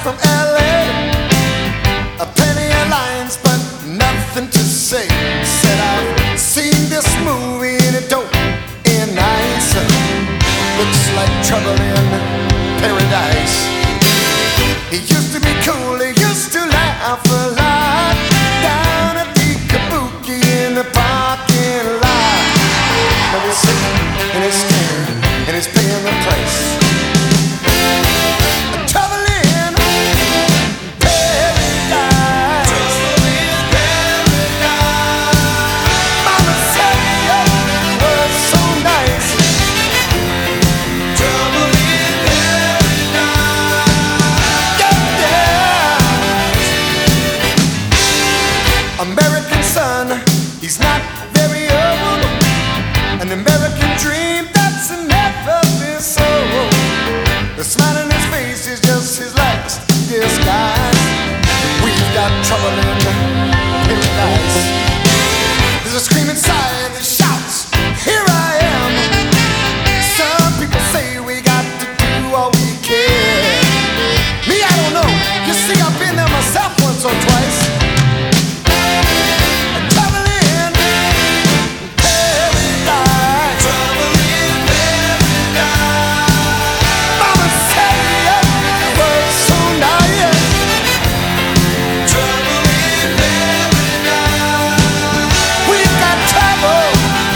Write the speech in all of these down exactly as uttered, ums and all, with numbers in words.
from L A, a plenty of lines but nothing to say. Said I've seen this movie and it don't end nice. Looks like trouble in paradise. He used to be cool, he used to laugh a lot down at the Kabuki in the parking lot. But he's sitting and he's scared and he's paying the price. Trouble in paradise. Trouble in paradise. Mama said it was so nice. Trouble in paradise. Yeah. American son, he's not very old. An American dream that's never been sold. The smile on his face is just his last disguise. We've got trouble in paradise. There's a scream inside that shouts, here I am. Some people say we got to do all we can. Me, I don't know. You see, I've been there myself once or twice. Trouble in paradise. Trouble in paradise. Mama said it was so nice. Trouble in paradise. We've got trouble.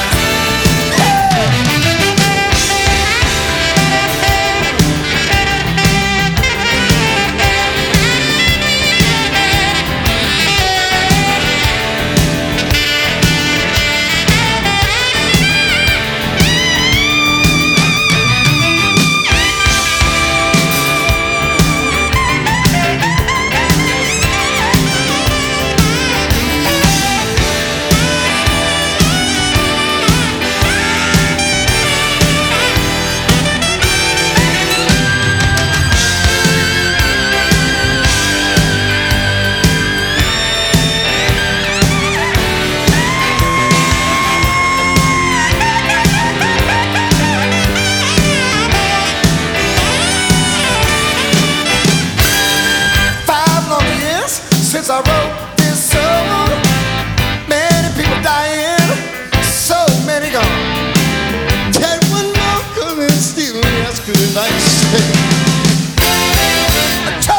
Since I wrote this song, many people dying, so many gone. Take one more, 'cause it's still as good as I say.